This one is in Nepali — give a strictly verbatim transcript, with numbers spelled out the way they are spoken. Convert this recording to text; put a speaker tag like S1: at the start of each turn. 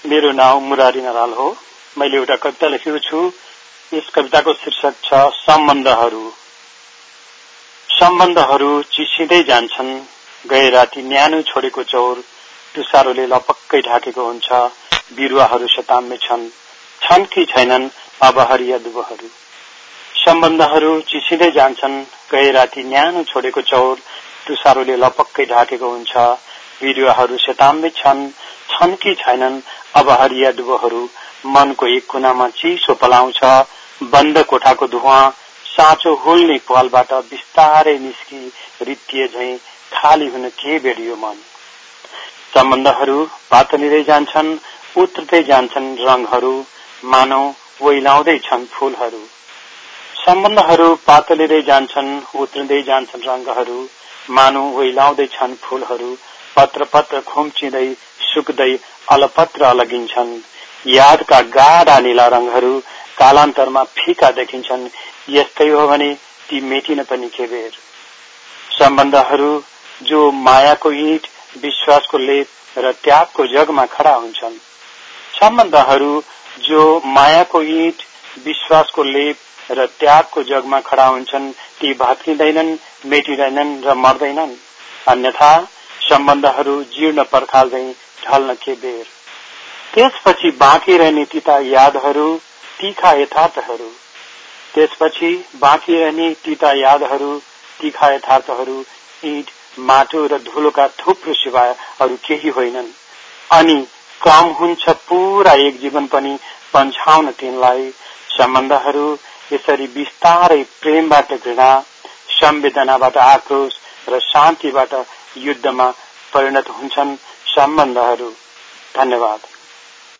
S1: मेरो नाम मुरारी नराल हो। मैले एउटा कविता लेखेको छु। यस कविताको शीर्षक छ सम्बन्धहरू। सम्बन्धहरू चिसिँदै जान्छन्, गए राति न्यानो छोडेको चौर तुषारोले लपक्कै ढाकेको हुन्छ। बिरुवाहरू शताम्य छन्, छन् कि छैनन् अब हरिया दुबोहरू। सम्बन्धहरू चिसिँदै जान्छन्, गए राति न्यानो छोडेको चौर तुषारोले लपक्कै ढाकेको हुन्छ। बिरुवाहरू शताम्य छन्, छन् कि छैनन् अब हरिया दुबोहरू। मनको एक कुनामा चिसो पलाउँछ, बन्द कोठाको धुवा साँचो हुल्ने पालबाट बिस्तारै निस्की रित्तिए झैं खाली हुन के बेडियो मन। सम्बन्धहरू पातलिँदै जान्छन्, उत्रदै जान्छन् रंगहरू, मानौ ओइलाउँदै छन् फूलहरू। सम्बन्धहरू पातलिँदै जान्छन्, उत्रदै जान्छन् रंगहरू, मानौ ओइलाउँदै छन् फूलहरू। पत्र पत्र खुम्चिँदै सुक्दै अलपत्र अलगिन्छन्, यादका गाढा नीला रंगहरू कालान्तरमा फीका देखिन्छन्। यस्तै हो भने ती मेटिन पनि के बेर। सम्बन्धहरू जो मायाको ईंट, विश्वासको लेप र त्यागको जगमा खडा हुन्छन्। सम्बन्धहरू जो मायाको ईंट, विश्वासको लेप र त्यागको जगमा खडा हुन्छन्, ती भत्किँदैनन्, मेटिँदैनन् र मर्दैनन्। अन्यथा सम्बन्धहरू जीर्ण पर्खाल झैं ढल्न के बेर। त्यसपछि बाँकी रहने तीता यादहरू, तीखा यथार्थहरू। त्यसपछि बाँकी रहने तीता यादहरू, तीखा यथार्थहरू, ईंट, माटो र धुलोका थुप्रो सिवाय अरू केही होइनन्। अनि कम हुन्छ पूरा एक जीवन पनि पन्छाउन तिनलाई। सम्बन्धहरू यसरी बिस्तारै प्रेमबाट घृणा, संवेदनाबाट आक्रोश र शान्तिबाट युद्धमा परिणत हुन्छन्। सम्बन्धहरू। धन्यवाद।